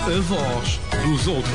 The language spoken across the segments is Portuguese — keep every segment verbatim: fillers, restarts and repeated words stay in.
A voz dos outros.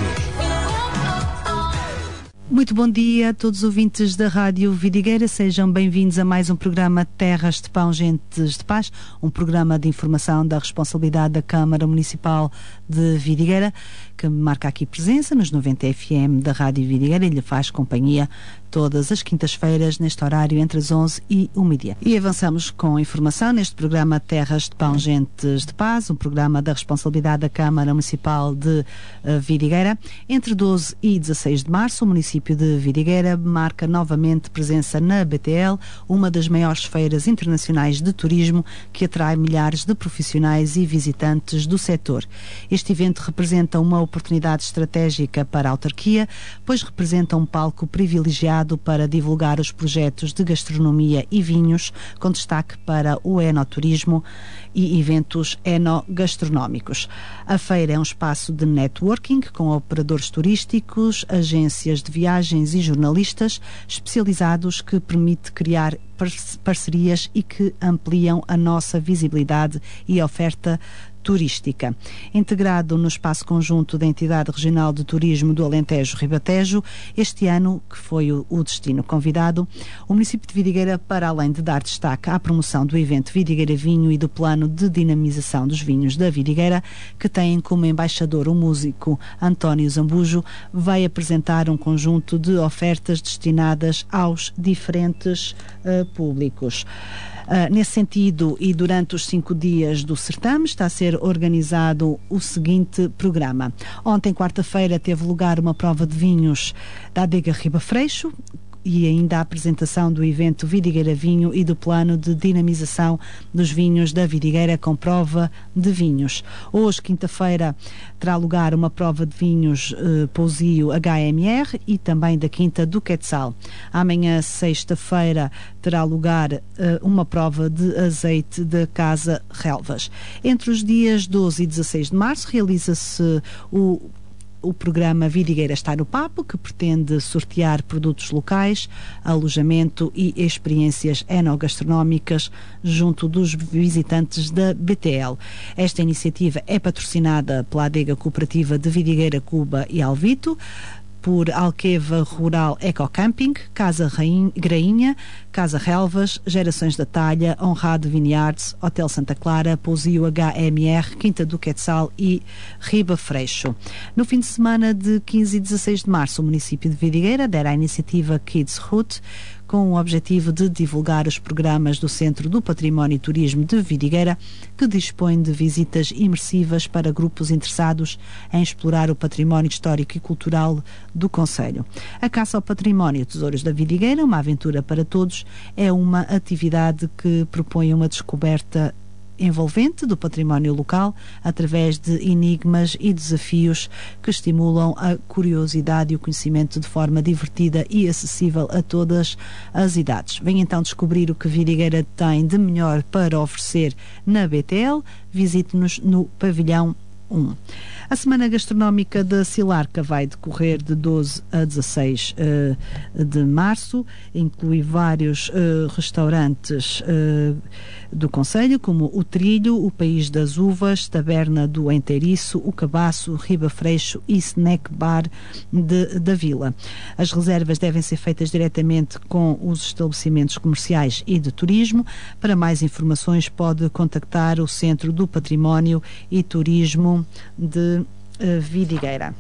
Muito bom dia a todos os ouvintes da Rádio Vidigueira, sejam bem-vindos a mais um programa Terras de Pão, Gentes de Paz, um programa de informação da responsabilidade da Câmara Municipal de Vidigueira, que marca aqui presença nos noventa F M da Rádio Vidigueira e lhe faz companhia todas as quintas-feiras, neste horário, entre as onze e o meio-dia. E avançamos com informação neste programa Terras de Pão, Gentes de Paz, um programa da responsabilidade da Câmara Municipal de uh, Vidigueira. Entre doze e dezasseis de março, o município de Vidigueira marca novamente presença na B T L, uma das maiores feiras internacionais de turismo que atrai milhares de profissionais e visitantes do setor. Este evento representa uma oportunidade estratégica para a autarquia, pois representa um palco privilegiado para divulgar os projetos de gastronomia e vinhos, com destaque para o enoturismo e eventos enogastronómicos. A feira é um espaço de networking com operadores turísticos, agências de viagens e jornalistas especializados que permite criar parcerias e que ampliam a nossa visibilidade e oferta turística. Integrado no espaço conjunto da Entidade Regional de Turismo do Alentejo-Ribatejo, este ano, que foi o, o destino convidado, o município de Vidigueira, para além de dar destaque à promoção do evento Vidigueira Vinho e do plano de dinamização dos vinhos da Vidigueira, que tem como embaixador o músico António Zambujo, vai apresentar um conjunto de ofertas destinadas aos diferentes uh, públicos. Uh, nesse sentido, e durante os cinco dias do certame, está a ser organizado o seguinte programa. Ontem, quarta-feira, teve lugar uma prova de vinhos da Adega Riba Freixo e ainda a apresentação do evento Vidigueira Vinho e do plano de dinamização dos vinhos da Vidigueira com prova de vinhos. Hoje, quinta-feira, terá lugar uma prova de vinhos eh, Pousio H M R e também da Quinta do Quetzal. Amanhã, sexta-feira, terá lugar eh, uma prova de azeite da Casa Relvas. Entre os dias doze e dezasseis de março realiza-se o O programa Vidigueira está no Papo, que pretende sortear produtos locais, alojamento e experiências enogastronómicas junto dos visitantes da B T L. Esta iniciativa é patrocinada pela Adega Cooperativa de Vidigueira, Cuba e Alvito, por Alqueva Rural Ecocamping, Casa Rainha, Grainha, Casa Relvas, Gerações da Talha, Honrado Vineyards, Hotel Santa Clara, Pousio H M R, Quinta do Quetzal e Riba Freixo. No fim de semana de quinze e dezasseis de março, o município de Vidigueira adere à iniciativa Kids Route, com o objetivo de divulgar os programas do Centro do Património e Turismo de Vidigueira, que dispõe de visitas imersivas para grupos interessados em explorar o património histórico e cultural do concelho. A caça ao património Tesouros da Vidigueira, uma aventura para todos, é uma atividade que propõe uma descoberta envolvente do património local através de enigmas e desafios que estimulam a curiosidade e o conhecimento de forma divertida e acessível a todas as idades. Venha então descobrir o que Vidigueira tem de melhor para oferecer na B T L. Visite-nos no pavilhão um. A Semana Gastronómica da Silarca vai decorrer de doze a dezasseis uh, de março, inclui vários uh, restaurantes uh, do concelho, como o Trilho, o País das Uvas, Taberna do Enteiriço, o Cabaço, Riba Freixo e Snack Bar de, da Vila. As reservas devem ser feitas diretamente com os estabelecimentos comerciais e de turismo. Para mais informações pode contactar o Centro do Património e Turismo de uh, Vidigueira.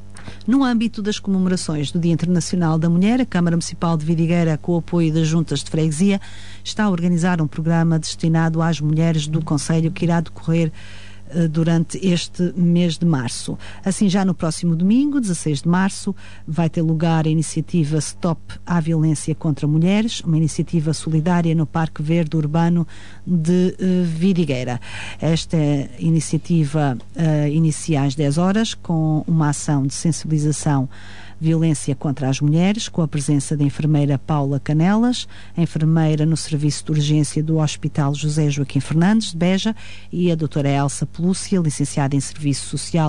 No âmbito das comemorações do Dia Internacional da Mulher, a Câmara Municipal de Vidigueira, com o apoio das Juntas de Freguesia, está a organizar um programa destinado às mulheres do concelho que irá decorrer durante este mês de março. Assim, já no próximo domingo, dezasseis de março, vai ter lugar a iniciativa Stop à Violência contra Mulheres, uma iniciativa solidária no Parque Verde Urbano de uh, Vidigueira. Esta iniciativa uh, inicia às dez horas com uma ação de sensibilização violência contra as mulheres, com a presença da enfermeira Paula Canelas, enfermeira no Serviço de Urgência do Hospital José Joaquim Fernandes, de Beja, e a doutora Elsa Pelúcia, licenciada em Serviço Social,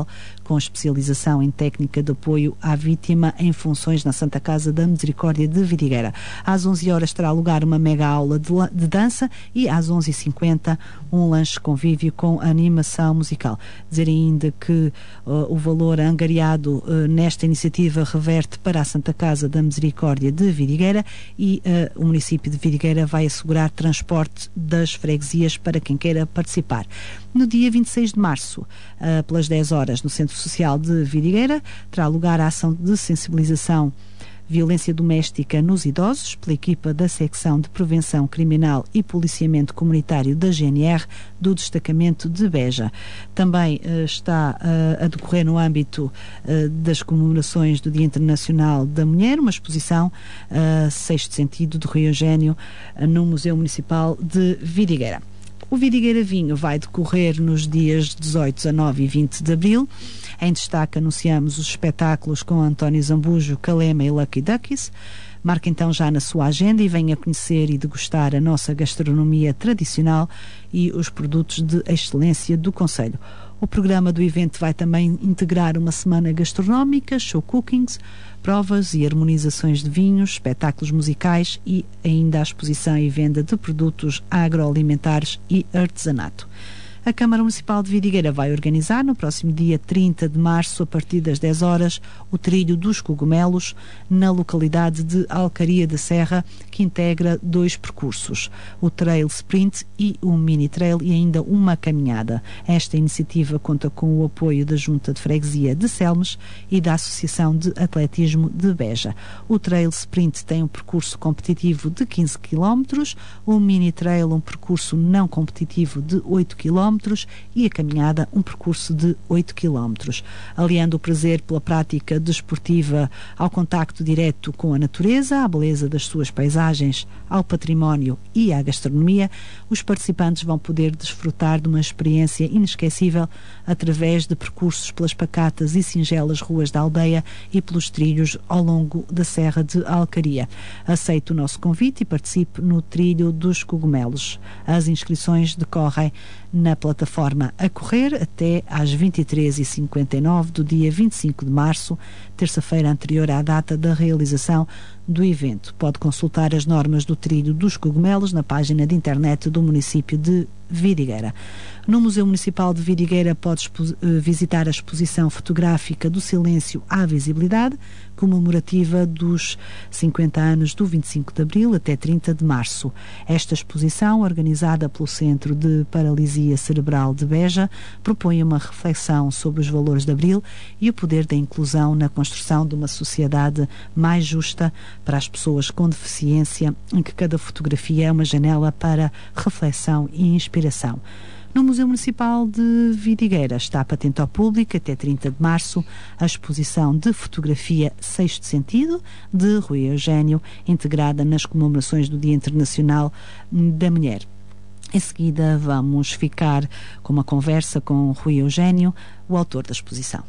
com especialização em técnica de apoio à vítima em funções na Santa Casa da Misericórdia de Vidigueira. Às onze horas terá lugar uma mega aula de, de dança e às onze e cinquenta um lanche convívio com animação musical. Dizer ainda que uh, o valor angariado uh, nesta iniciativa reverte para a Santa Casa da Misericórdia de Vidigueira e uh, o município de Vidigueira vai assegurar transporte das freguesias para quem queira participar. No dia vinte e seis de março, uh, pelas dez horas, no Centro Social de Vidigueira, terá lugar a ação de sensibilização violência doméstica nos idosos, pela equipa da Secção de Prevenção Criminal e Policiamento Comunitário da G N R do Destacamento de Beja. Também uh, está uh, a decorrer no âmbito uh, das comemorações do Dia Internacional da Mulher, uma exposição uh, Sexto Sentido de Rui Eugénio uh, no Museu Municipal de Vidigueira. O Vidigueira Vinho vai decorrer nos dias dezoito, dezanove e vinte de abril. Em destaque anunciamos os espetáculos com António Zambujo, Calema e Lucky Duckies. Marque então já na sua agenda e venha conhecer e degustar a nossa gastronomia tradicional e os produtos de excelência do concelho. O programa do evento vai também integrar uma semana gastronómica, show cookings, provas e harmonizações de vinhos, espetáculos musicais e ainda a exposição e venda de produtos agroalimentares e artesanato. A Câmara Municipal de Vidigueira vai organizar no próximo dia trinta de março, a partir das dez horas, o Trilho dos Cogumelos na localidade de Alcaria da Serra, que integra dois percursos, o Trail Sprint e o Mini Trail e ainda uma caminhada. Esta iniciativa conta com o apoio da Junta de Freguesia de Selmes e da Associação de Atletismo de Beja. O Trail Sprint tem um percurso competitivo de quinze quilómetros, o Mini Trail um percurso não competitivo de oito quilómetros e a caminhada um percurso de oito quilómetros. Aliando o prazer pela prática desportiva ao contacto direto com a natureza, à beleza das suas paisagens, ao património e à gastronomia, os participantes vão poder desfrutar de uma experiência inesquecível através de percursos pelas pacatas e singelas ruas da aldeia e pelos trilhos ao longo da Serra de Alcaria. Aceite o nosso convite e participe no Trilho dos Cogumelos. As inscrições decorrem na plataforma a correr até às vinte e três e cinquenta e nove do dia vinte e cinco de março, terça-feira anterior à data da realização do evento. Pode consultar as normas do Trilho dos Cogumelos na página de internet do município de Vidigueira. No Museu Municipal de Vidigueira pode visitar a exposição fotográfica do Silêncio à Visibilidade, comemorativa dos cinquenta anos do vinte e cinco de abril até trinta de março. Esta exposição, organizada pelo Centro de Paralisia Cerebral de Beja, propõe uma reflexão sobre os valores de Abril e o poder da inclusão na construção de uma sociedade mais justa para as pessoas com deficiência, em que cada fotografia é uma janela para reflexão e inspiração. No Museu Municipal de Vidigueira está patente ao público até trinta de março a exposição de fotografia Sexto Sentido de Rui Eugénio, integrada nas comemorações do Dia Internacional da Mulher. Em seguida vamos ficar com uma conversa com Rui Eugénio, o autor da exposição.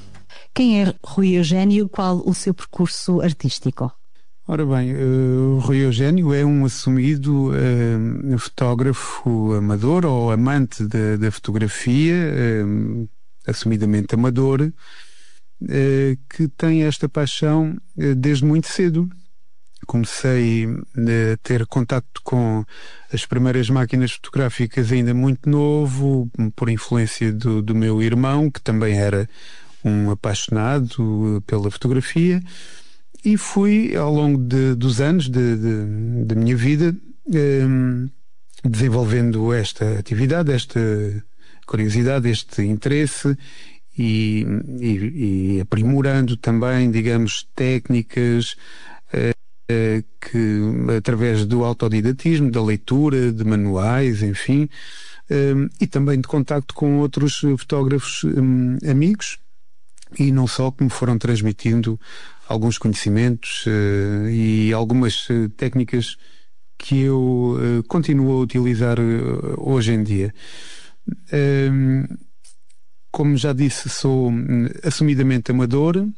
Quem é Rui Eugénio? Qual o seu percurso artístico? Ora bem, uh, o Rui Eugénio é um assumido uh, fotógrafo amador ou amante da, da fotografia, uh, assumidamente amador, uh, que tem esta paixão uh, desde muito cedo. Comecei a ter contacto com as primeiras máquinas fotográficas ainda muito novo, por influência do, do meu irmão, que também era um apaixonado pela fotografia. E fui, ao longo de, dos anos da de, de, de minha vida, um, desenvolvendo esta atividade, esta curiosidade, este interesse e, e, e aprimorando também, digamos, técnicas uh, uh, que, através do autodidatismo, da leitura, de manuais, enfim, um, e também de contacto com outros fotógrafos um, amigos, e não só, que me foram transmitindo alguns conhecimentos uh, e algumas uh, técnicas que eu uh, continuo a utilizar uh, hoje em dia. Um, como já disse, sou um, assumidamente amador,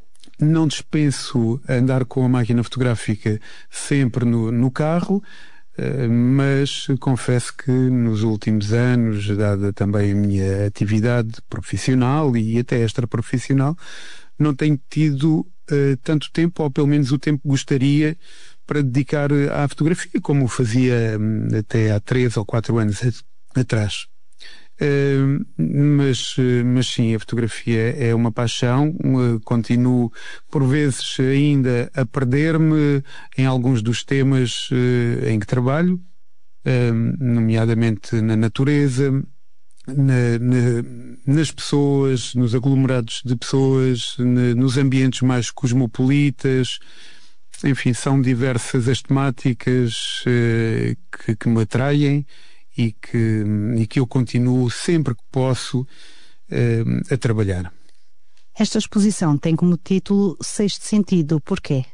não dispenso andar com a máquina fotográfica sempre no, no carro, mas confesso que nos últimos anos, dada também a minha atividade profissional e até extraprofissional, não tenho tido uh, tanto tempo, ou pelo menos o tempo que gostaria, para dedicar à fotografia, como fazia um, até há três ou quatro anos atrás. Uh, mas, mas sim, a fotografia é uma paixão. Uh, continuo por vezes ainda a perder-me em alguns dos temas uh, em que trabalho, uh, nomeadamente na natureza, na, na, nas pessoas, nos aglomerados de pessoas, na, nos ambientes mais cosmopolitas. Enfim, são diversas as temáticas uh, que, que me atraem e que, e que eu continuo sempre que posso uh, a trabalhar. Esta exposição tem como título Sexto Sentido. Porquê?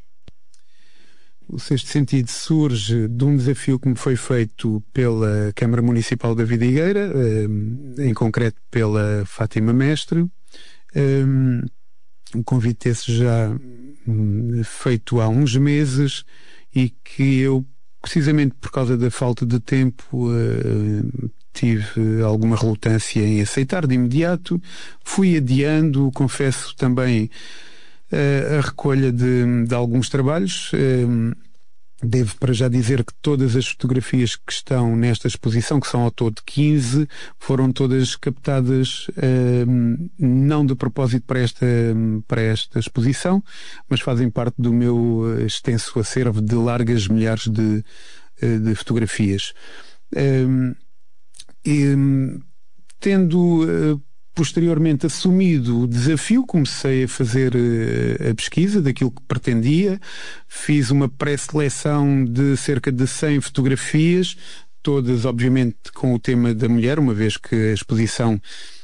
O Sexto Sentido surge de um desafio que me foi feito pela Câmara Municipal da Vidigueira, uh, em concreto pela Fátima Mestre. Um, um convite esse já um, feito há uns meses e que eu, precisamente por causa da falta de tempo, uh, tive alguma relutância em aceitar de imediato. Fui adiando, confesso também, uh, a recolha de, de alguns trabalhos. Uh, devo para já dizer que todas as fotografias que estão nesta exposição, que são ao todo quinze, foram todas captadas uh, não de propósito para esta, para esta exposição, mas fazem parte do meu extenso acervo de largas milhares de, de fotografias. Uh, e, tendo uh, posteriormente assumido o desafio, comecei a fazer uh, a pesquisa daquilo que pretendia. Fiz uma pré-seleção de cerca de cem fotografias, todas obviamente com o tema da mulher, uma vez que a exposição,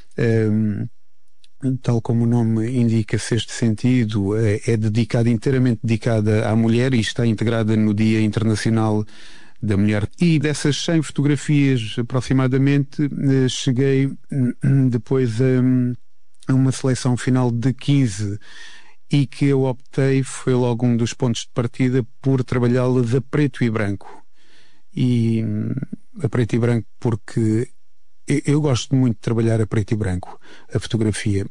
um, tal como o nome indica, Sexto Sentido, é, é dedicada, inteiramente dedicada à mulher, e está integrada no Dia Internacional da Mulher. E dessas cem fotografias aproximadamente, cheguei depois a uma seleção final de quinze, e que eu optei, foi logo um dos pontos de partida, por trabalhá-las a preto e branco. E a preto e branco porque eu gosto muito de trabalhar a preto e branco a fotografia,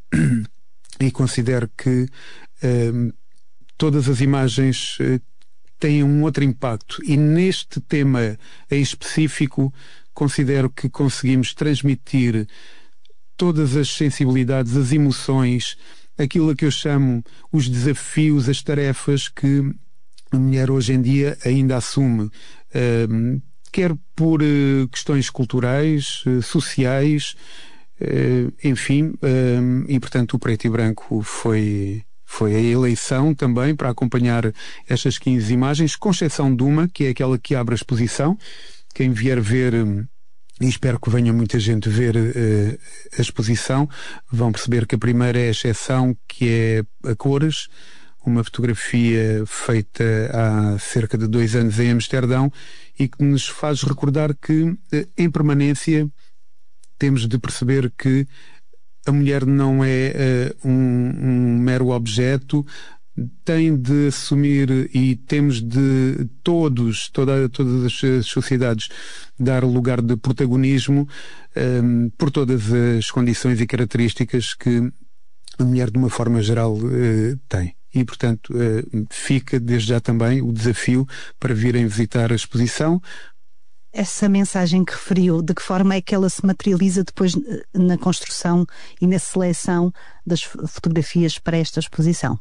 e considero que um, todas as imagens uh, têm um outro impacto, e neste tema em específico considero que conseguimos transmitir todas as sensibilidades, as emoções, aquilo a que eu chamo os desafios, as tarefas que a mulher hoje em dia ainda assume, uh, quer por uh, questões culturais, uh, sociais, uh, enfim, uh, e portanto o preto e branco foi... Foi a eleição também para acompanhar estas quinze imagens, com exceção de uma, que é aquela que abre a exposição. Quem vier ver, e espero que venha muita gente ver uh, a exposição, vão perceber que a primeira é a exceção, que é a cores, uma fotografia feita há cerca de dois anos em Amsterdão, e que nos faz recordar que, uh, em permanência, temos de perceber que a mulher não é uh, um, um mero objeto, tem de assumir, e temos de todos, toda, todas as sociedades, dar lugar de protagonismo um, por todas as condições e características que a mulher, de uma forma geral, uh, tem. E, portanto, uh, fica desde já também o desafio para virem visitar a exposição. Essa mensagem que referiu, de que forma é que ela se materializa depois na construção e na seleção das fotografias para esta exposição?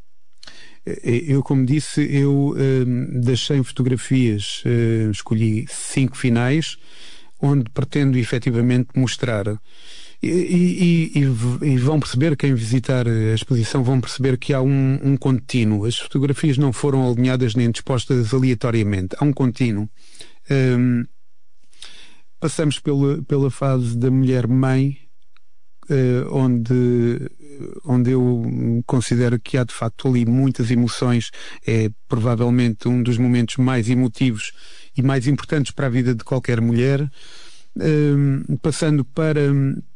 Eu, como disse, eu uh, das cem fotografias uh, escolhi cinco finais, onde pretendo efetivamente mostrar. E, e, e, e vão perceber, quem visitar a exposição, vão perceber que há um, um contínuo. As fotografias não foram alinhadas nem dispostas aleatoriamente. Há um contínuo. Um, Passamos pela, pela fase da mulher-mãe, uh, onde, onde eu considero que há de facto ali muitas emoções. É provavelmente um dos momentos mais emotivos e mais importantes para a vida de qualquer mulher. Uh, passando para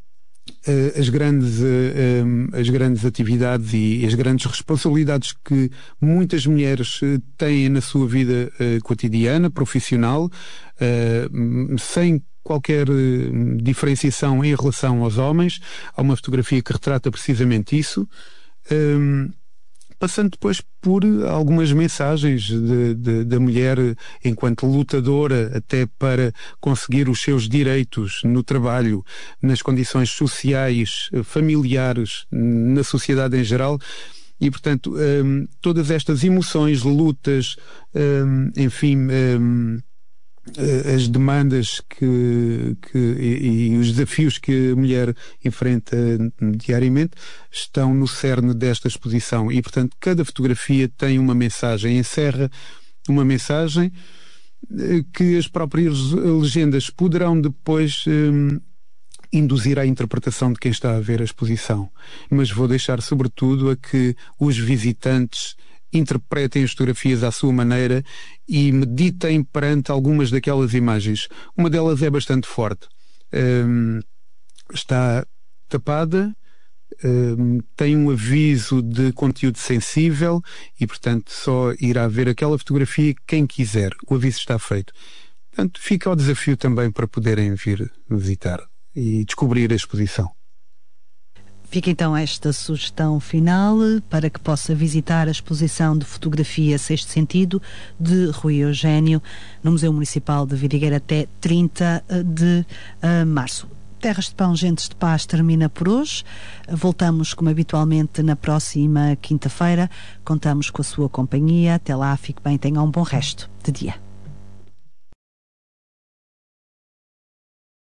as grandes, as grandes atividades e as grandes responsabilidades que muitas mulheres têm na sua vida cotidiana, profissional, sem qualquer diferenciação em relação aos homens. Há uma fotografia que retrata precisamente isso, passando depois por algumas mensagens da mulher enquanto lutadora até para conseguir os seus direitos no trabalho, nas condições sociais, familiares, na sociedade em geral. E, portanto, um, todas estas emoções, lutas, um, enfim, um, as demandas que, que, e, e os desafios que a mulher enfrenta diariamente estão no cerne desta exposição e, portanto, cada fotografia tem uma mensagem, encerra uma mensagem que as próprias legendas poderão depois hum, induzir à interpretação de quem está a ver a exposição. Mas vou deixar sobretudo a que os visitantes interpretem as fotografias à sua maneira e meditem perante algumas daquelas imagens. Uma delas é bastante forte. Um, está tapada, um, tem um aviso de conteúdo sensível e, portanto, só irá ver aquela fotografia quem quiser. O aviso está feito. Portanto, fica o desafio também para poderem vir visitar e descobrir a exposição. Fica então esta sugestão final para que possa visitar a exposição de fotografia Sexto Sentido de Rui Eugénio no Museu Municipal de Vidigueira até trinta de março. Terras de Pão, Gentes de Paz termina por hoje. Voltamos como habitualmente na próxima quinta-feira. Contamos com a sua companhia. Até lá, fique bem, tenha um bom resto de dia.